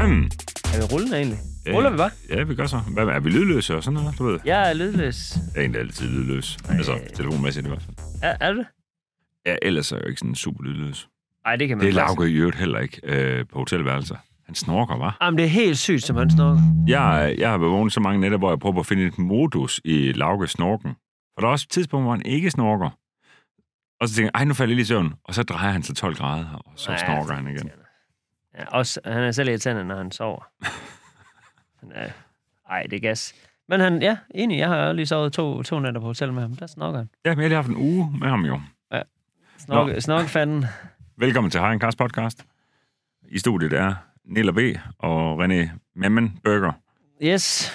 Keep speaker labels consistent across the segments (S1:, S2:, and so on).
S1: Er vi rullende egentlig? Ruller vi bare?
S2: Ja, vi gør så. Hvad er vi lydløse og sådan noget, du ved?
S1: Jeg er lydløs.
S2: Jeg er egentlig altid lydløs. Altså, telefonmæssigt i hvert fald.
S1: Er det?
S2: Ja, ellers er jeg jo ikke sådan super lydløs.
S1: Nej, det kan man
S2: Det er Lauke i øvrigt heller ikke på hotelværelser. Han snorker, hva'?
S1: Jamen, det er helt sygt, som han snorker.
S2: Jeg har været vågnet så mange nætter, hvor jeg prøver at finde et modus i Laukes snorken. For der er også et tidspunkt, hvor han ikke snorker. Og så tænker jeg, nu falder jeg lige i søvn. Og så drejer han sig 12 grader, og så snorker han igen.
S1: Ja, også, han er selv irriterende, når han sover. Ej, det er gas. Men han, ja, enig, jeg har lige sovet to nætter på hotel med ham. Der snorker han.
S2: Ja, men jeg har lige haft en uge med ham jo.
S1: Ja, snorkefanden.
S2: Velkommen til Harren Kars podcast. I studiet er Nilla B. og René Memmenberger.
S1: Yes.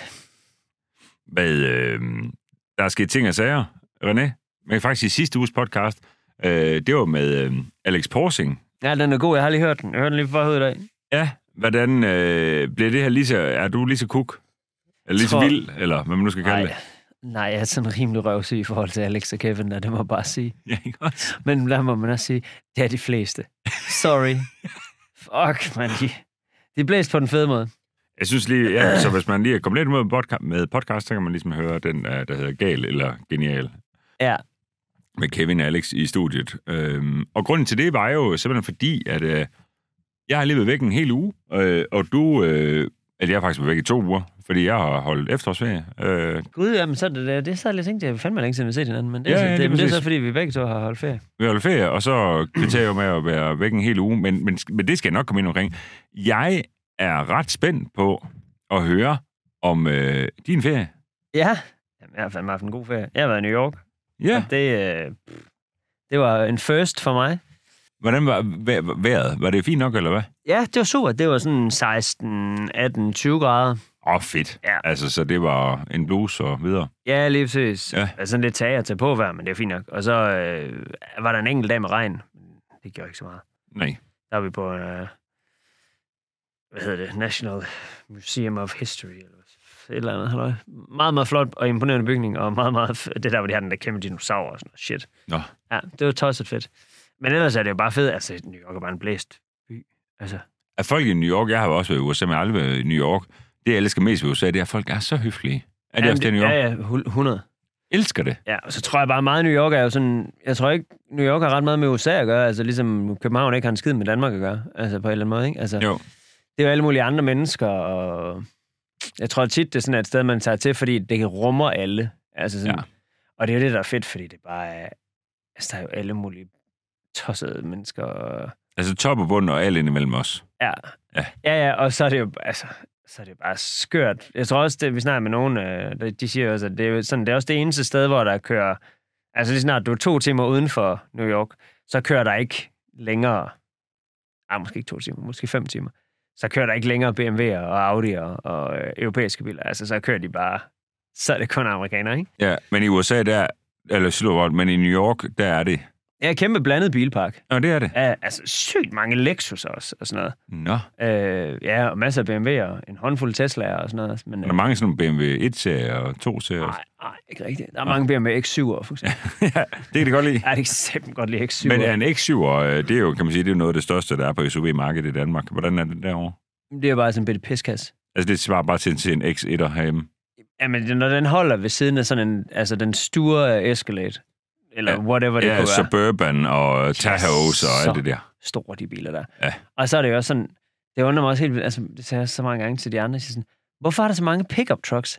S2: Der er sket ting og sager, René. Men faktisk i sidste uges podcast, det var med Alex Porsing.
S1: Ja, den er god. Jeg har lige hørt den. Jeg hørte den lige for hovedet i dag.
S2: Ja, hvordan bliver det her lige så... Er du lige så kuk? Eller lige så vild? Eller hvad man nu skal kalde det?
S1: Nej, jeg er sådan rimelig røvsyg i forhold til Alex og Kevin, der det må jeg bare sige.
S2: Ja, ikke også?
S1: Men der må man også sige, det er de fleste. Sorry. Fuck, man. De blæst på den fede måde.
S2: Jeg synes lige, ja, så hvis man lige er kommet lidt med podcast, så kan man ligesom høre den, der hedder Gal eller Genial.
S1: Ja.
S2: Med Kevin og Alex i studiet. Og grunden til det var jo simpelthen fordi, at jeg har lige været væk en hel uge, og du... at jeg har faktisk været væk i 2 uger, fordi jeg har holdt efterårsferie.
S1: Gud, jamen så det så jeg tænkt, jeg fandme længe siden vi set hinanden, men det er så fordi vi begge to har holdt ferie.
S2: Vi har holdt ferie, og så kvitterer jeg jo med at være væk en hel uge, men det skal jeg nok komme ind omkring. Jeg er ret spændt på at høre om din ferie.
S1: Ja, jamen, jeg har fandme haft en god ferie. Jeg har været i New York.
S2: Ja.
S1: Og det var en first for mig.
S2: Hvordan var vejret? Var det fint nok, eller hvad?
S1: Ja, det var super. Det var sådan 16, 18, 20 grader.
S2: Fedt.
S1: Ja.
S2: Altså, så det var en bluse og videre.
S1: Ja, lige præcis.
S2: Ja.
S1: Altså lidt tage at tage på vejr, men det er fint nok. Og så var der en enkelt dag med regn. Det gjorde ikke så meget.
S2: Nej.
S1: Der var vi på National Museum of History, eller et eller andet. Halløj. Meget, meget flot og imponerende bygning, og meget, meget... Det der, hvor de har den der kæmpe dinosaur og sådan noget shit.
S2: Nå.
S1: Ja, det var tosset fedt. Men ellers er det jo bare fedt. Altså, New York er bare en blæst by. Altså.
S2: At folk i New York, jeg har jo også været i USA, men aldrig været i New York. Det, jeg elsker mest ved USA, det er, at folk er så høflige. Er det også det i New York?
S1: Ja, 100.
S2: Elsker det.
S1: Ja, og så tror jeg bare meget, New York er jo sådan... Jeg tror ikke, New York har ret meget med USA at gøre. Altså, ligesom København ikke har en skid med Danmark at gøre. Altså, på en eller anden måde, ikke? Altså,
S2: jo.
S1: Det er jo alle mulige andre mennesker, og... Jeg tror tit, det er sådan et sted, man tager til, fordi det kan rummer alle. Altså sådan, ja. Og det er jo det, der er fedt, fordi det bare er... Altså, der er jo alle mulige tossede mennesker.
S2: Altså top og bund og alle indimellem os.
S1: Ja, og så er det jo... Altså, så er det bare skørt. Jeg tror også, vi snakker med nogen, de siger også, at det er, sådan, det er også det eneste sted, hvor der kører... Altså lige snart du er 2 timer uden for New York, så kører der ikke længere... måske ikke 2 timer, måske 5 timer. Så kører der ikke længere BMW'er og Audi'er og europæiske biler. Altså, så kører de bare... Så er det kun amerikanere, ikke?
S2: Ja, men i USA, men i New York, der er det...
S1: Ja, kæmpe blandet bilpark.
S2: Nå, det er det.
S1: Ja, altså sygt mange Lexus også, og sådan noget.
S2: Nå.
S1: Ja, og masser af BMW'er, en håndfuld Tesla'er og sådan noget. Men,
S2: der er mange sådan BMW 1-serier og 2-serier.
S1: Nej, ikke rigtigt. Der er mange BMW X7'er, for eksempel.
S2: Ja, det kan det godt lide.
S1: Ja, det kan simpelthen godt lide X7'er.
S2: Men en X7'er, det er jo, kan man sige, det er noget af det største, der er på SUV-markedet i Danmark. Hvordan er det derovre?
S1: Det er bare sådan en bitte piskasse.
S2: Altså, det svarer bare til en X1'er herhjemme.
S1: Jamen, når den holder ved siden af sådan en, altså den store Escalade, eller whatever det kunne være.
S2: Ja, Suburban og Tahoes og alt det der.
S1: Store de biler der.
S2: Ja.
S1: Og så er det jo også sådan, det undrer mig også helt vildt, altså det sagde jeg så mange gange til de andre, sådan, hvorfor er der så mange pickup trucks?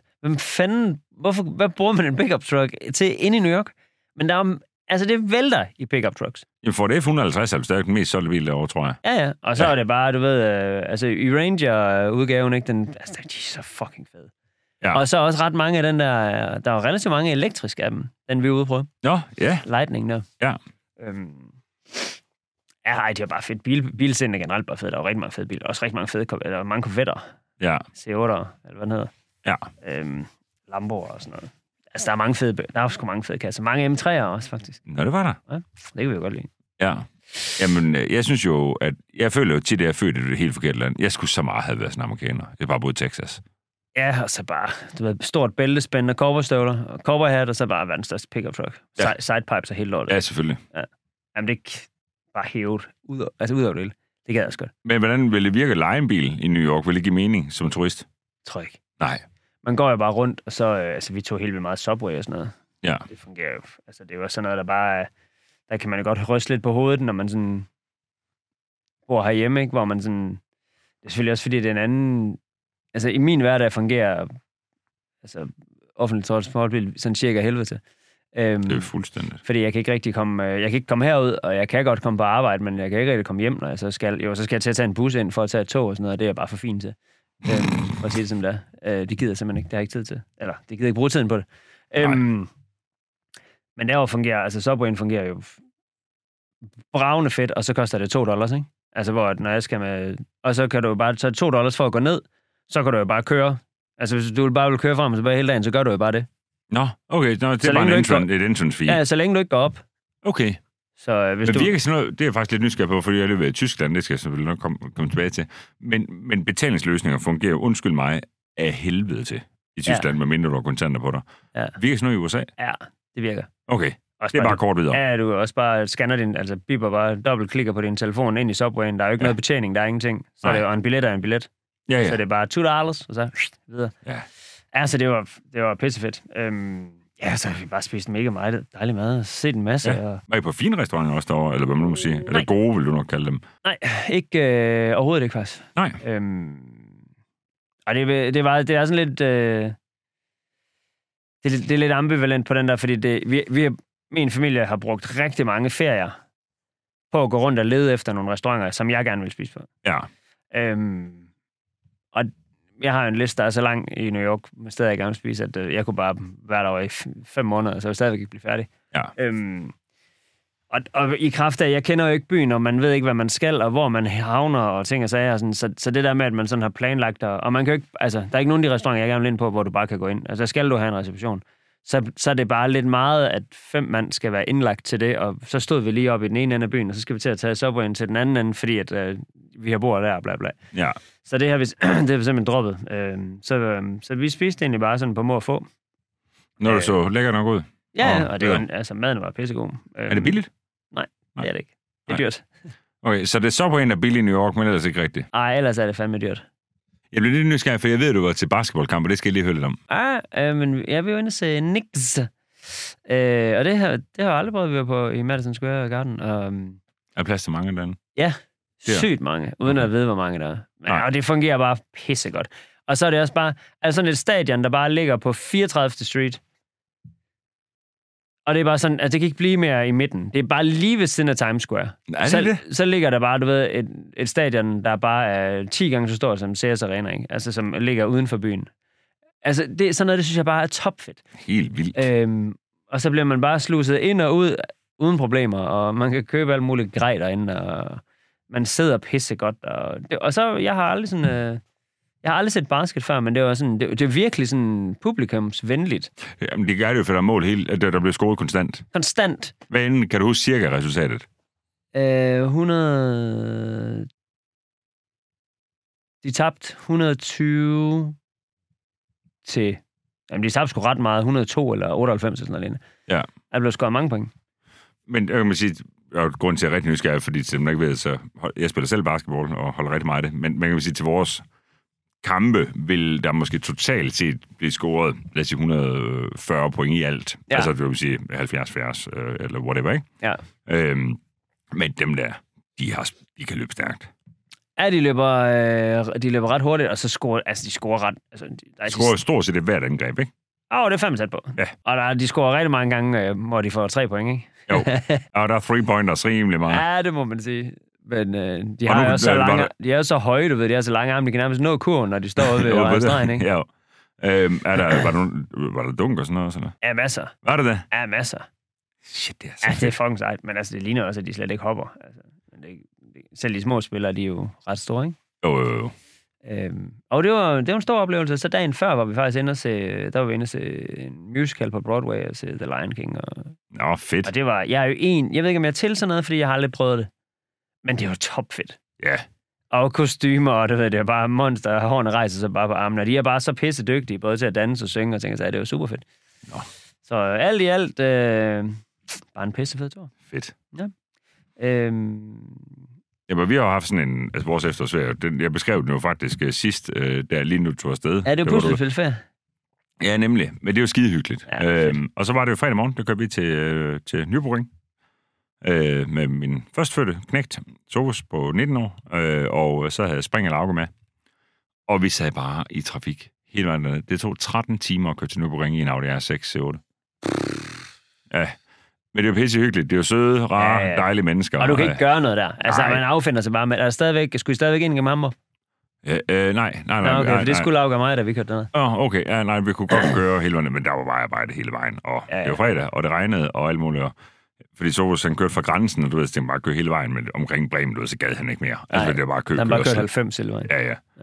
S1: Hvad bruger man en pickup truck til inde i New York? Men der er, altså det vælter i pickup trucks.
S2: Jamen for det F-150 er det stadig den mest solgte bil derovre, tror jeg.
S1: Ja, og så er det bare, du ved, altså i Ranger-udgaven, ikke, den, altså de er så fucking fede. Ja. Og så også ret mange af den der er relativt mange elektriske af dem, den vi er ude på.
S2: Nå, ja.
S1: Lightning der.
S2: Ja.
S1: Det er bare fedt. Bilsiden er generelt bare fedt. Der er rigtig mange fede biler. Også rigtig mange fede, der er mange Corvette'er.
S2: Ja.
S1: C8'er, eller hvad den hedder.
S2: Ja.
S1: Lamboer og sådan noget. Altså, der er mange fede, der er sgu mange fede kasser. Mange M3'er også, faktisk.
S2: Nå, det var der.
S1: Ja, det kan vi jo godt lide.
S2: Ja. Jamen, jeg synes jo, at jeg føler jo tit, at jeg er født i det helt forkerte land. Jeg skulle så meget have været sådan amerikaner. Jeg bare boet i Texas. Ja,
S1: og så bare, du ved, stort bæltespænd og cowboystøvler, og cowboyhat, og så bare verdens største pickup truck. Ja. Sidepipes er helt lortet.
S2: Ja, selvfølgelig.
S1: Ja. Jamen, det er bare hævet ud over det hele. Det gad jeg også godt.
S2: Men hvordan vil det virke at leje en bil i New York? Vil det give mening som turist?
S1: Tror jeg ikke.
S2: Nej.
S1: Man går jo bare rundt, og så, vi tog helt vildt meget Subway og sådan noget.
S2: Ja.
S1: Det fungerer jo. Altså, det er jo også sådan noget, der bare der kan man jo godt ryste lidt på hovedet, når man sådan bor herhjemme, ikke? Hvor man sådan, det er selvfølgelig også, fordi det er en anden, altså i min hverdag fungerer, altså offentlig transportbil sådan cirka helvede til.
S2: Det er fuldstændig.
S1: Fordi jeg kan ikke rigtig komme herud, og jeg kan godt komme på arbejde, men jeg kan ikke rigtig komme hjem, når jeg så skal. Jo, så skal jeg til at tage en bus ind for at tage et tog og sådan noget, og det er jeg bare for fint til. For at sige det som det er. Det gider simpelthen ikke, det har jeg ikke tid til. Eller, det gider ikke bruge tiden på det. Men derovre fungerer, altså Subwayen fungerer jo bravende fedt, og så koster det $2, ikke? Altså, hvor når jeg skal med... Og så kan du jo bare tage $2 for at gå ned, så kan du jo bare køre. Altså, hvis du bare vil køre frem og tilbage hele dagen, så gør du jo bare det.
S2: Nå, okay. Det er bare et entrance fee.
S1: Ja, så længe du ikke går op.
S2: Okay.
S1: Så hvis
S2: men virker sådan noget, det er jeg faktisk lidt nysgerrig på, fordi jeg har været i Tyskland, det skal jeg selvfølgelig nok komme tilbage til. Men betalingsløsninger fungerer jo, undskyld mig, af helvede til i Tyskland, medmindre du har kontanter på dig. Ja. Virker sådan noget i USA?
S1: Ja, det virker.
S2: Okay, også det er bare kort videre.
S1: Ja, du også bare scanner din, altså bipper bare, dobbeltklikker på din telefon ind i Subwayen, der er jo ikke noget betjening, der er ingenting. Så er det jo en billet og en billet. Ja. Så det er bare $2, og så videre. Ja. Altså, det var pissefedt. Ja, så har vi bare spist mega meget dejlig mad og set en masse.
S2: Ja. Var I på fine restauranter også derovre, eller hvad man må sige? Nej. Eller gode, vil du nok kalde dem?
S1: Nej, ikke overhovedet ikke faktisk.
S2: Nej.
S1: Og det er sådan lidt... Det er lidt ambivalent på den der, fordi min familie har brugt rigtig mange ferier på at gå rundt og lede efter nogle restauranter, som jeg gerne vil spise på.
S2: Ja.
S1: Og jeg har en liste, der er så lang i New York, med steder, jeg gerne vil spise, at jeg kunne bare være derovre i 5 måneder, så jeg stadigvæk ikke blive færdig.
S2: Ja.
S1: Og i kraft af, jeg kender jo ikke byen, og man ved ikke, hvad man skal, og hvor man havner, og ting og sager. Så det der med, at man sådan har planlagt, og man kan jo ikke, altså, der er ikke nogen af de restauranter, jeg gerne vil ind på, hvor du bare kan gå ind. Altså, der skal du have en reservation. Så er det bare lidt meget, at 5 mand skal være indlagt til det, og så stod vi lige op i den ene ende af byen, og så skal vi til at tage Subwayen til den anden ende, fordi at vi har bord der, bla bla. Ja. Så det har vi simpelthen droppet. Så vi spiste egentlig bare sådan på må og få.
S2: Når du så lækker nok ud?
S1: Ja, og det var, altså maden var pissegod.
S2: Er det billigt?
S1: Nej, det er det ikke. Det er dyrt.
S2: Okay, så det er Subwayen, der er billigt i New York, men ellers ikke rigtigt?
S1: Nej, ellers er det fandme dyrt.
S2: Jeg bliver lidt nysgerrig, for jeg ved, at du var til basketballkamp, og det skal jeg lige høre lidt om.
S1: Men jeg vil jo inde og se Knicks. Og det har jeg aldrig prøvet, at vi var på i Madison Square Garden.
S2: Er plads til mange derinde?
S1: Ja, sygt mange, uden at vide, hvor mange der er. Men, og det fungerer bare pissegodt. Og så er det også bare altså sådan et stadion, der bare ligger på 34. Street. Og det er bare sådan, altså det kan ikke blive mere i midten. Det er bare lige ved siden af Times Square. Så ligger der bare, du ved, et stadion, der bare er 10 gange så stort som CS Arena, ikke? Altså som ligger uden for byen. Altså det er sådan noget, det synes jeg bare er topfedt.
S2: Helt vildt.
S1: Og så bliver man bare sluset ind og ud uden problemer, og man kan købe alt muligt grej derinde, og man sidder pissegodt. Og så, jeg har aldrig set basket før, men det var sådan, det er virkelig sådan publikumsvenligt.
S2: Jamen, det gør det jo, for der er mål helt, at der bliver scoret konstant.
S1: Konstant.
S2: Hvad end kan du huske cirka resultatet?
S1: 100... De tabte 120 til... Jamen, de tabte sgu ret meget. 102 eller 98 eller sådan noget.
S2: Ja.
S1: Der blev scoret mange point.
S2: Men jeg kan sige, grunden til, at jeg er rigtig nysgerrig, fordi til dem, der ikke ved, så jeg spiller selv basketball og holder rigtig meget af det, men man kan sige, til vores kampe vil der måske totalt set blive scoret, lad os sige, 140 point i alt. Ja. Altså, det vil sige 70-80 eller whatever, ikke?
S1: Ja.
S2: Men dem der, de kan løbe stærkt.
S1: Ja, de løber ret hurtigt, og så de scorer ret... Altså,
S2: de scorer stort set hvert angreb, ikke?
S1: Det er fandme sat på. Ja. Og de scorer rigtig mange gange, hvor de får 3 point, ikke?
S2: Jo, og der er 3-pointers rimelig meget.
S1: Ja, det må man sige. Men de har jo så lange... De er jo så høje, du ved, de har så lange arme, de kan nærmest nå kurven, når de står ude ved stregen, ikke?
S2: Ja. Var der dunk og sådan noget? Sådan noget?
S1: Ja, masser.
S2: Var det det?
S1: Ja, masser.
S2: Shit, det er så
S1: det er fucking sejt, men altså, det ligner også, at de slet ikke hopper. Altså, selv de små spillere, de er jo ret store, ikke?
S2: Jo.
S1: Og det var en stor oplevelse. Så dagen før var vi faktisk inde og se en musical på Broadway og se The Lion King.
S2: Nå, fedt.
S1: Og det var, jeg ved ikke, om jeg er til sådan noget, fordi jeg har aldrig prøvet det. Men det var topfedt.
S2: Ja. Yeah.
S1: Og kostymer, og det er bare monster, og hårene rejser sig bare på armene. Og de er bare så pisse dygtige, både til at danse og synge og tænke sig, det var super fedt.
S2: Nå.
S1: Så alt i alt, bare en pisse fed tur.
S2: Fedt.
S1: Ja.
S2: Jamen, vi har haft sådan en... Altså, vores efterårsferie, jeg beskrev den jo faktisk sidst, der lige nu tog afsted.
S1: Ja, det er jo puslefældsferie. Men
S2: Ja, nemlig. Men det er jo skidehyggeligt.
S1: Ja,
S2: og så var det jo fredag morgen, der kørte vi til Nürburgring med min førstfødte knægt, Sofus på 19 år, og så havde Spring og Lauke med. Og vi sad bare i trafik hele vejen dernede. Det tog 13 timer at køre til Nürburgring i en Audi R6 C8. Ja, men det er jo pissehyggeligt. Det er jo søde, rare, dejlige mennesker.
S1: Og du kan ikke gøre noget der. Altså, man affinder sig bare med... Skulle I stadigvæk ind i Hamburg?
S2: Nej.
S1: Okay, for det skulle Lauke og mig, da vi kørte derned.
S2: Okay. Ja, nej, vi kunne godt køre hele vejen, men der var bare arbejde hele vejen. Og det var fredag, og det regnede, og alt muligt. Fordi Sofus, han kørte fra grænsen, og du ved, så bare køre hele vejen, men omkring Bremen, du ved, så gad han ikke mere. Altså, det var bare køre.
S1: Han bare kørte 90 hele vejen.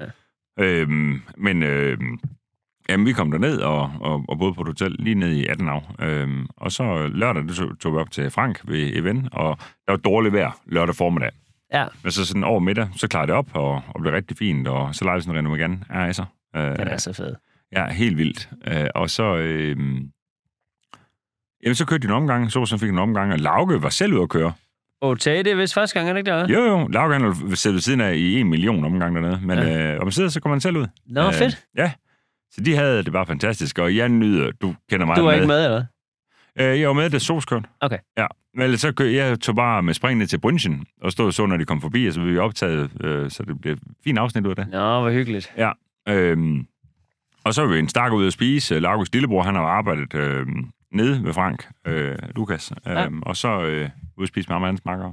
S2: Ja. Jamen, vi kom derned og boede på et hotel lige ned i Adenau. Og så lørdag, tog vi op til Frank ved event, og der var dårligt vejr lørdag formiddag.
S1: Ja.
S2: Men så sådan over middag, så klarede det op, og blev rigtig fint, og så legede vi sådan en Renault Megane RS'er.
S1: Den er så fed.
S2: Ja, helt vildt. Og så... jamen, så kørte de en omgang, så fik en omgang, og Lauke var selv ude at køre.
S1: Det er vist første gang, er det ikke der?
S2: Jo, Lauke han har siddet ved siden af i 1 million omgang dernede, men om man sidder, så kommer han selv ud.
S1: Nå, fedt.
S2: Ja, så de havde det bare fantastisk, og jeg nyder, du kender mig.
S1: Du var ikke med, eller
S2: jeg var med, det soskørt.
S1: Okay.
S2: Ja, men så jeg tog bare med spring ned til Brünchen, og stod så, når de kom forbi, og så blev vi optaget, så det blev et fint afsnit ud af det.
S1: Nå, hvor hyggeligt.
S2: Ja, og så var vi en stak ud at spise. Laugos lillebror, han har arbejdet nede ved Frank, Lukas, og så ud at spise med ham og hans makker.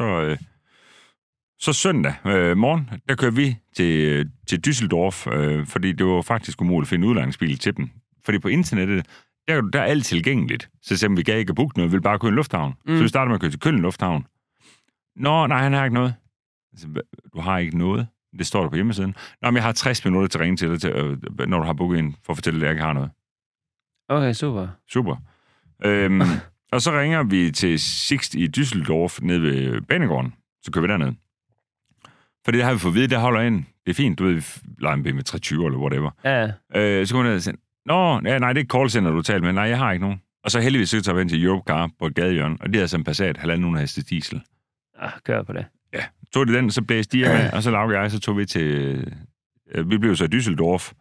S2: Så søndag morgen, der kører vi til Düsseldorf, fordi det var faktisk umuligt at finde udlejningsbil til dem. Fordi på internettet, der er alt tilgængeligt. Så selvom vi gav ikke at booke noget, vi ville bare køre en lufthavn. Så vi startede med at køre til Køln Lufthavn. Nå, nej, han har ikke noget. Altså, du har ikke noget? Det står der på hjemmesiden. Nå, men jeg har 60 minutter til at ringe til dig, når du har booket ind, for at fortælle dig, at jeg ikke har noget.
S1: Okay, super.
S2: Super. Og så ringer vi til Sixt i Düsseldorf nede ved Banegården. Så kører vi derned. For det har vi fået at vide, der holder ind. Det er fint, du ved, vi leger en BMW 320 eller whatever.
S1: Ja.
S2: Så går vi ned og siger, nej, det er ikke callcenter, du taler med. Nej, jeg har ikke nogen. Og så heldigvis så tager vi ind til Europcar på et gadehjørne, og det er som Passat 1,5 heste diesel.
S1: Kør på det.
S2: Ja, tog de den, så blæste de med, og så lavede jeg, så tog vi til... vi blev så i Düsseldorf,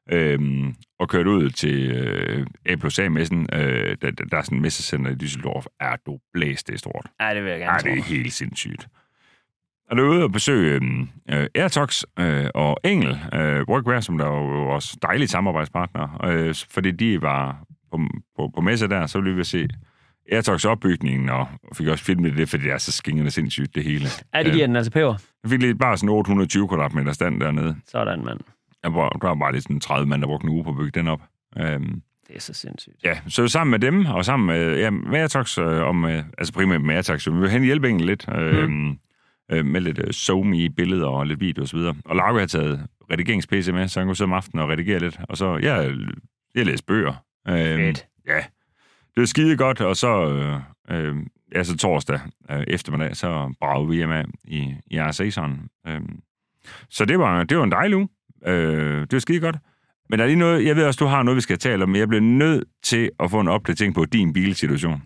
S2: og kørte ud til A+A-messen. Der er sådan en messecenter i Düsseldorf. Du blæst, det er stort.
S1: Ja, det vil jeg gerne
S2: det er helt sindssygt. Og derude og besøge Airtox og Engel Workwear, som der er jo også dejlige samarbejdspartnere, fordi de var på messe der, så ville vi se Airtox opbygningen, og fik også filmet det, fordi det er så skingende sindssygt, det hele.
S1: Ja, det giver den altså peber.
S2: Jeg fik lige bare sådan 820 kvadratmeter stand dernede.
S1: Sådan, mand.
S2: Der var bare lige sådan 30 mand, der brugte en uge på at bygge den op.
S1: Det er så sindssygt.
S2: Ja, så sammen med dem, og sammen med Airtox, altså primært med Airtox, vi vil hen hjælpe Engel lidt, med lidt SoMe-billeder og lidt video og så videre. Og Lauke har taget redigerings-PC med, så han kunne sidde om aftenen og redigere lidt. Og så, jeg læste bøger.
S1: Fedt.
S2: Ja, det var skide godt, og så, så torsdag eftermiddag, så bragede vi hjemme i RSA'eren. Så det var en dejlig uge. Det var skide godt. Men der er lige noget, jeg ved også, du har noget, vi skal tale om, men jeg bliver nødt til at få en opdatering på din bilsituation.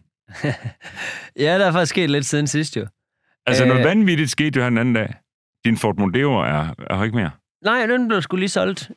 S1: Ja, der er faktisk sket lidt siden sidst jo.
S2: Altså, noget vanvittigt skete jo her den anden dag. Din Ford Mondeo er ikke mere.
S1: Nej, den blev sgu lige solgt.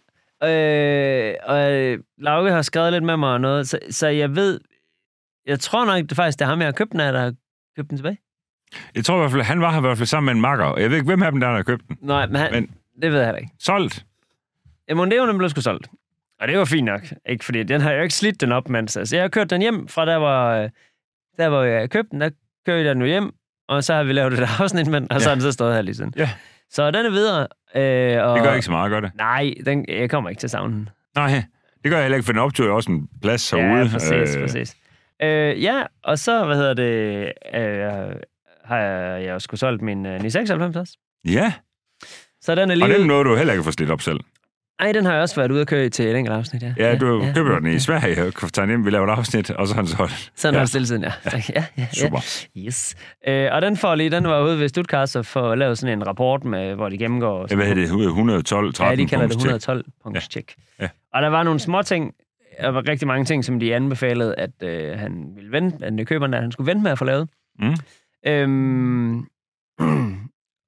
S1: Og Lauke har skrevet lidt med mig og noget, så jeg ved... Jeg tror nok, det faktisk er ham, jeg har købt den af, der har købt den tilbage.
S2: Jeg tror i hvert fald, han var her i hvert fald sammen med en makker, og jeg ved ikke, hvem af dem der har købt den.
S1: Nej, men det ved jeg heller ikke.
S2: Solgt?
S1: Ja, Mondeoen blev sgu solgt. Og det var fint nok, ikke? Fordi den har jeg jo ikke slidt den op, mens. Altså, jeg har kørt den hjem fra der hvor jeg købte den, der kører jeg den nu hjem, og så har vi lavet et afsnit med den, og så har den så stået her lige sådan.
S2: Ja.
S1: Så den er videre. Og
S2: det gør ikke så meget, gør det?
S1: Nej, jeg kommer ikke til at savne den.
S2: Nej, det gør jeg heller ikke, for den optog jo også en plads herude.
S1: Ja, præcis. Ja, og så, har jeg også solgt min 996 også.
S2: Ja.
S1: Så den er lige
S2: og den nåede du heller ikke få slidt op selv.
S1: Nej, den har jeg også været ude at køre til et enkelt afsnit, ja.
S2: Ja, du køber den i Sverige, og kunne tage den hjem, vi laver et afsnit, og så har den solgt.
S1: Sådan har den stillet siden, ja.
S2: Super.
S1: Yes. Og den var ude ved Stuttgart for at lave sådan en rapport med, hvor de gennemgår...
S2: Ja, hvad hedder det? 112, 13
S1: ja, de kalder det 112 punkts check. Ja. Og der var nogle små ting, der var rigtig mange ting, som de anbefalede, at han ville vente, at køberen, at han skulle vente med at få lavet.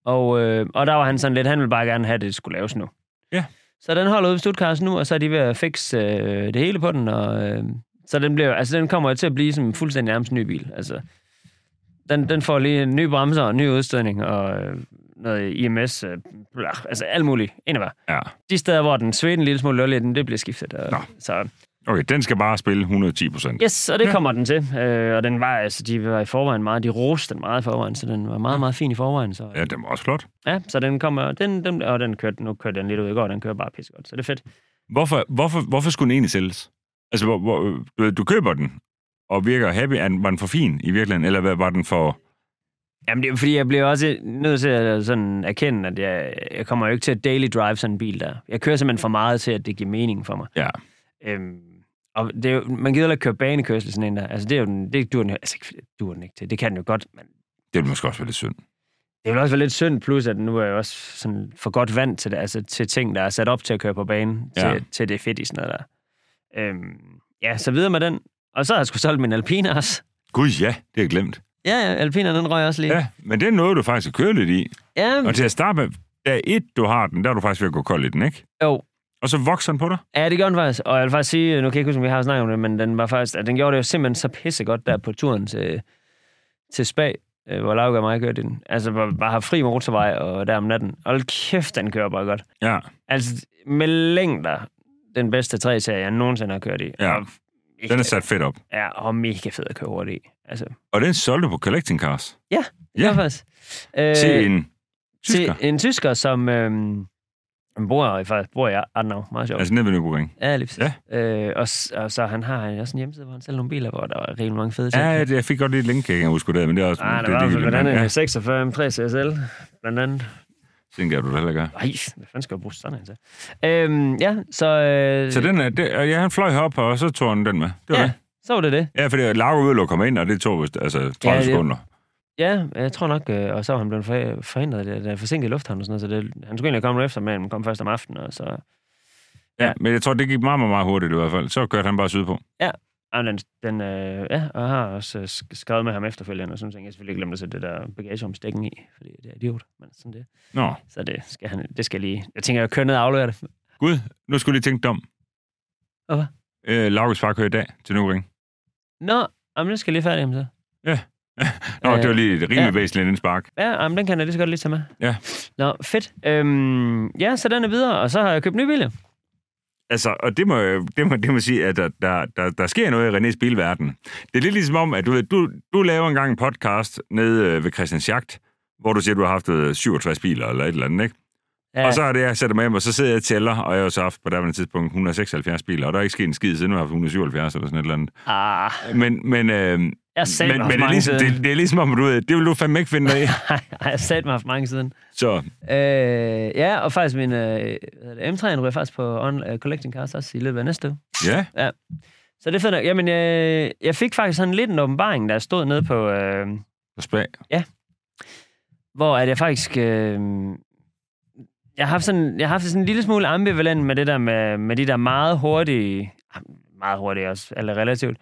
S1: Og der var han sådan lidt, han ville bare gerne have, at det skulle laves nu.
S2: Ja.
S1: Så den holder ude ved Stuttgart nu, og så er de ved at fikse det hele på den, og så den kommer til at blive som fuldstændig nærmest en ny bil. Altså, den får lige en ny bremser og en ny udstødning, og noget IMS, altså alt muligt, en af hver.
S2: Ja.
S1: De steder, hvor den svedte en lille smule løl i den, det bliver skiftet. Så
S2: Okay, den skal bare spille 110%.
S1: yes, og det kommer den til. Og den var, altså, de var i forvejen meget, de roste den meget i forvejen, så den var meget, meget fin i forvejen. Så,
S2: Ja, den var også flot.
S1: ja, så den kommer, og den kørte, nu kørte den lidt ud i går, den kører bare pissegodt, så det er fedt.
S2: Hvorfor skulle den egentlig sælges? Altså, du køber den, og virker happy. Var den for fin i virkeligheden, eller hvad var den for...
S1: Jamen, det er fordi, jeg bliver også nødt til at sådan erkende, at jeg kommer jo ikke til at daily drive sådan en bil der. Jeg kører simpelthen for meget til, at det giver mening for mig.
S2: Ja.
S1: Og det er jo, man gider ikke køre banekørsel sådan en der. Altså, det er jo det dur den, altså, dur den ikke til. Det kan den jo godt, men...
S2: Det vil måske også være lidt synd.
S1: Det vil også være lidt synd, plus at nu er jeg også sådan for godt vant til det, altså til ting, der er sat op til at køre på banen, til det er fedt i sådan noget der. Ja, så videre med den. Og så har jeg sgu solgt min Alpina også.
S2: Gud ja, det har jeg glemt.
S1: Ja, Alpina, den røg også lige.
S2: Ja, men det er noget, du faktisk har kørt lidt i.
S1: Ja.
S2: Og til at starte med, der du har den, der er du faktisk ved at gå kold i den, ikke?
S1: Jo.
S2: Og så vokser den på dig?
S1: Ja, det gør den faktisk. Og jeg vil faktisk sige, nu kan jeg ikke huske, om vi har snakket om det, men den gjorde det jo simpelthen så pissegodt der på turen til Spag, hvor Lauke og mig kørte den. Altså, bare har fri motorvej og der om natten. Og kæft, den kører bare godt.
S2: Ja.
S1: Altså, med længder den bedste 3-serie, jeg nogensinde har kørt i.
S2: Ja, den er sat fedt op.
S1: Ja, og mega fed at køre hurtigt i. Altså.
S2: Og den solgte på Collecting Cars?
S1: Ja, det var faktisk.
S2: Til en tysker?
S1: Til en tysker, som bor i Arnau. Meget sjovt.
S2: Altså nede ved Nürburgring?
S1: Ja, lige præcis.
S2: Ja.
S1: Og så han har også en hjemmeside, hvor han sælger nogle biler, hvor der var rigtig mange fede ting.
S2: Ja, jeg fik godt lidt link, jeg kan huske det, men det er også...
S1: Der var blandt andet 46 M3 CSL, blandt andet.
S2: Den kan du da heller gøre.
S1: Nej, hvad fanden skal jeg bruge sådan en til? Ja, så...
S2: Så den er... han fløj herop, og så tog han den med. Det var det.
S1: Så var det.
S2: Ja, fordi Lauke ud og komme ind, og det tog 30 sekunder.
S1: Ja, jeg tror nok, og så var han blevet forhindret, det er forsinket i lufthavnen og sådan noget, så han skulle egentlig komme efter, men kom først om aftenen, og så...
S2: Ja, men jeg tror, det gik meget, meget hurtigt i hvert fald. Så kørte han bare sydpå. Ja.
S1: Og jeg har også skrevet med ham efterfølgende, og sådan ting. Jeg selvfølgelig glemt at sætte det der bagageomstækken i, fordi det er idiot, men sådan det.
S2: Nå.
S1: Så det skal lige... Jeg tænker, jeg kører ned og afleverer det.
S2: Gud, nu skulle jeg lige tænke dig om.
S1: Hvad?
S2: Laukes far kører i dag til Nürburgring.
S1: Nå, men det skal lige færdig så.
S2: Ja. Nå, det var lige et rimelig væsentligt indspark.
S1: Ja, men den kan jeg lige så godt lige tage med.
S2: Ja.
S1: Nå, fedt. Ja, så den er videre, og så har jeg købt ny bil.
S2: Altså, og det må sige, at der sker noget i Renés bilverden. Det er lidt ligesom om, at du laver engang en podcast nede ved Christians Jagt, hvor du siger, at du har haft 67 biler eller et eller andet, ikke? Ja. Og så er det, jeg sætter mig hjem, og så sidder jeg og tæller, og jeg har så haft på daværende tidspunkt 176 biler, og der er ikke sket en skid, siden jeg har haft 177 eller sådan et eller andet. Men det er ligesom om, det vil du fandme ikke finde dig i.
S1: Jeg har sat mig for mange siden.
S2: Så.
S1: Ja, og faktisk min M3'en ryger faktisk på Collecting Cars også i løbet af næste uge.
S2: Ja?
S1: Ja. Så det er fedt. Jamen, jeg fik faktisk sådan lidt en åbenbaring, der stod nede på...
S2: På Spag?
S1: Ja. Hvor at jeg faktisk... Jeg har haft sådan en lille smule ambivalent med det der med de der meget hurtige også, eller relativt.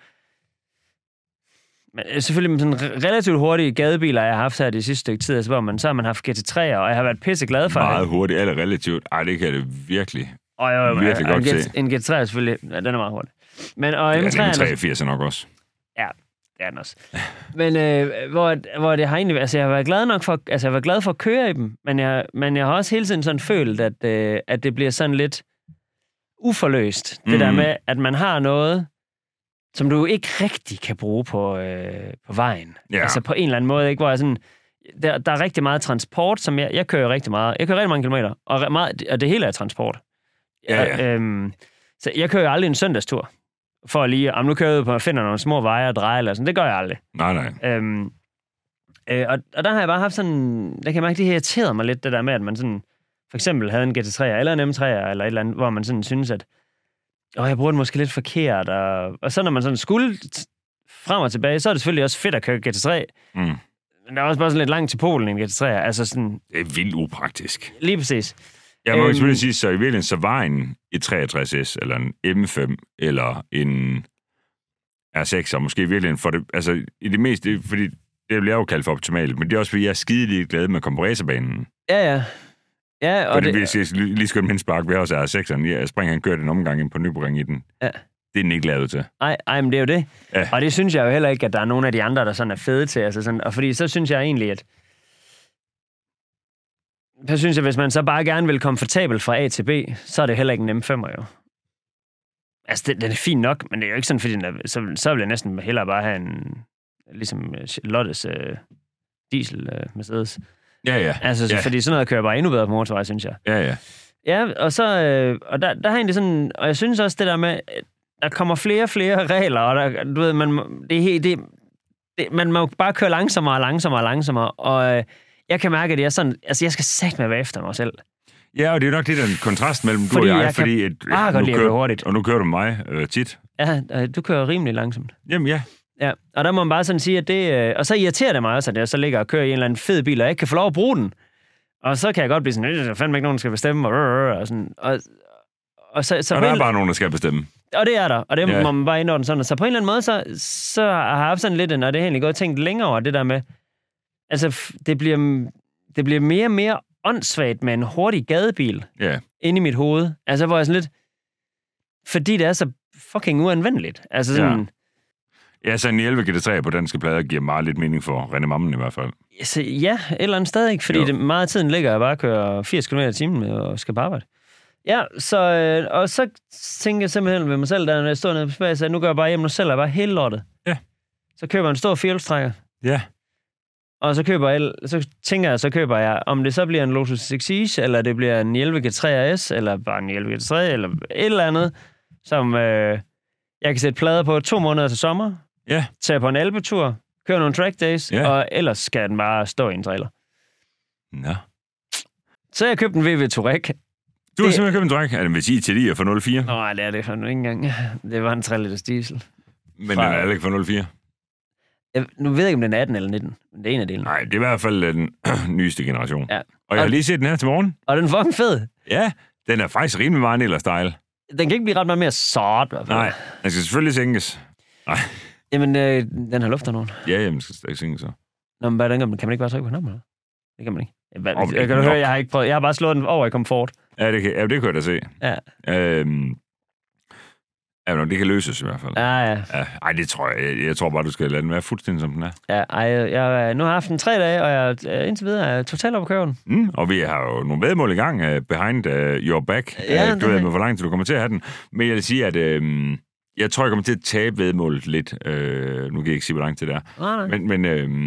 S1: Men selvfølgelig med sådan relativt hurtige gadebiler, jeg har haft her de sidste stykke tid, altså, hvor så har man haft GT3'er, og jeg har været pisse glad for
S2: meget hurtigt, eller relativt. Ej, det kan det virkelig,
S1: virkelig
S2: godt se.
S1: En GT3 er selvfølgelig, ja, den er meget hurtig. Men, og
S2: M3
S1: M3
S2: er nok også.
S1: Ja, det er den også. Men hvor det har egentlig... Altså, jeg har været glad nok for... Altså, jeg var glad for at køre i dem, men jeg har også hele tiden sådan følt, at det bliver sådan lidt uforløst. Det der med, at man har noget, som du ikke rigtig kan bruge på vejen. Ja. Altså, på en eller anden måde, ikke? Hvor jeg sådan... Der er rigtig meget transport, som jeg kører rigtig meget. Jeg kører rigtig mange kilometer, og det hele er transport.
S2: Ja.
S1: Så jeg kører aldrig en søndagstur. For lige, nu kører jeg ud på at finde nogle små veje og dreje eller sådan. Det gør jeg aldrig.
S2: Nej.
S1: Og der har jeg bare haft sådan... Der kan jeg mærke, det irriterede mig lidt, det der med, at man sådan... For eksempel havde en GT3'er eller en M3'er eller et eller andet, hvor man sådan synes, at... jeg bruger den måske lidt forkert. Og så når man sådan skulle frem og tilbage, så er det selvfølgelig også fedt at køre GT3. Men der er også bare sådan lidt langt til Polen i en GT3'er. Altså sådan... Det
S2: er vildt upraktisk.
S1: Lige præcis.
S2: Jeg må selvfølgelig sige, så i virkeligheden, så var en 63S, eller en M5, eller en R6, og måske i virkeligheden for det, altså i det meste, fordi det bliver jo kaldt for optimalt, men det er også, fordi jeg er skidelig glad med kompressorbanen.
S1: Ja. Ja, og
S2: det... Hvis jeg lige skal min spark ved også er 6'eren. Jeg springer, han kørte en omgang ind på Nybring i den. Ja. Det er den ikke lavet til.
S1: Nej, men det er jo det. Ja. Og det synes jeg jo heller ikke, at der er nogen af de andre, der sådan er fede til. Altså sådan, og fordi så synes jeg egentlig, at så synes jeg, hvis man så bare gerne vil komfortabelt fra A til B, så er det heller ikke en M5'er jo. Altså, den er fin nok, men det er jo ikke sådan, fordi så vil jeg næsten hellere bare have en, ligesom Lottes diesel Mercedes.
S2: Ja.
S1: Altså, fordi sådan noget kører bare endnu bedre på motorvej, synes jeg.
S2: Ja.
S1: Ja, og så, og der har egentlig sådan, og jeg synes også det der med, der kommer flere og flere regler, og der, du ved, man må bare køre langsommere, og jeg kan mærke, at jeg er sådan, altså jeg skal satme være efter mig selv.
S2: Ja, og det er nok det der kontrast mellem du og jeg, fordi nu kører du mig tit.
S1: Ja, du kører rimelig langsomt.
S2: Jamen ja.
S1: Ja, og der må man bare sådan sige, at det, og så irriterer det mig også, at jeg så ligger og kører i en eller anden fed bil, og jeg ikke kan få lov at bruge den. Og så kan jeg godt blive sådan, der fandme ikke nogen, der skal bestemme, og sådan. Og så
S2: der er bare nogen, der skal bestemme.
S1: Og det er der, og det må man bare indordne sådan. Så på en eller anden måde, så har jeg haft sådan lidt, og det har egentlig godt tænkt længere over, det der med, altså det bliver mere og mere åndssvagt med en hurtig gadebil inde i mit hoved. Altså, hvor jeg sådan lidt, fordi det er så fucking uanvendeligt. Altså sådan...
S2: Ja, så en 11 GT3 på danske plader giver meget lidt mening for René Mammen i hvert fald.
S1: Så, ja, et eller andet sted ikke, fordi det meget af tiden ligger jeg bare og kører 80 km i timen og skal på arbejde. Ja, og så tænker jeg simpelthen ved mig selv, da jeg stod nede på Spas, at nu gør jeg bare hjem, nu sælger jeg bare hele lortet. Ja. Så køber jeg en stor firehjulstrækker. Ja. Og så køber jeg, om det så bliver en Lotus Exige, eller det bliver en 11 G3 RS, eller bare en 11 G3, eller et eller andet, som jeg kan sætte plader på 2 måneder til sommer, tage på en alpetur, køre nogle track days, og ellers skal den bare stå i en trailer.
S2: Nå.
S1: Så jeg købte en VW Touareg.
S2: Du har simpelthen købt en Touareg? Er det med i for 04?
S1: Nej, det er det for nu ikke engang. Det var en 3 liters diesel.
S2: Men den er ikke for 04?
S1: Nu ved jeg ikke, om den er 18 eller 19, men det er en af delene.
S2: Nej, det er i hvert fald den nyeste generation. Ja. Og jeg har lige set den her til morgen.
S1: Og den er fucking fed.
S2: Ja, den er faktisk rimelig meget eller style.
S1: Den kan ikke blive ret meget mere sort, i hvert fald.
S2: Nej, den skal selvfølgelig sænkes. Nej.
S1: Jamen, den har luft af nogen.
S2: Ja, jamen, den skal stadig sænkes så.
S1: Nå, men kan man ikke bare trykke på knappen, eller? Det kan man ikke. Jeg kan høre, jeg har ikke prøvet. Jeg har bare slået den over i komfort.
S2: Ja, det kan jeg da se. Ja. Ja, det kan løses i hvert fald.
S1: Ja.
S2: Ej, det tror jeg. Jeg tror bare, du skal lade den være fuldstændig, som den er.
S1: Ja, jeg nu har jeg haft den 3 dage, og jeg indtil videre er totalt op at køre den.
S2: Og vi har jo nogle vedmål i gang, behind your back. Ja, du ved med, hvor lang tid du kommer til at have den. Men jeg vil sige, at jeg tror, jeg kommer til at tabe vedmålet lidt. Nu kan jeg ikke sige, hvor lang tid det er. Nej. Men